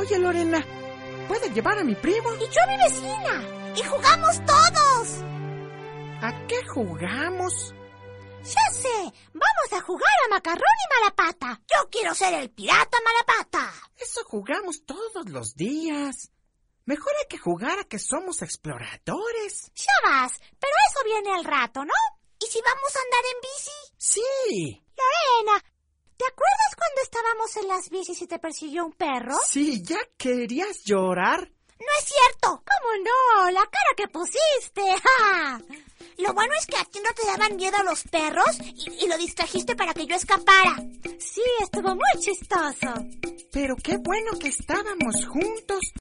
Oye, Lorena, ¿puedes llevar a mi primo? Y yo a mi vecina. Y jugamos todos. ¿A qué jugamos? Ya sé, vamos a jugar a Macarrón y Malapata. Yo quiero ser el pirata Malapata. Eso jugamos todos los días. Mejor hay que jugar a que somos exploradores. Ya vas, pero eso viene al rato, ¿no? ¿Y si vamos a andar en bici? Sí. Lorena, ¿te acuerdas cuando estábamos en las bicis y te persiguió un perro? Sí, ¿ya querías llorar? No es cierto. ¿Cómo no? La cara que pusiste. ¡Ja! Lo bueno es que a ti no te daban miedo los perros y lo distrajiste para que yo escapara. Sí, estuvo muy chistoso. Pero qué bueno que estábamos juntos.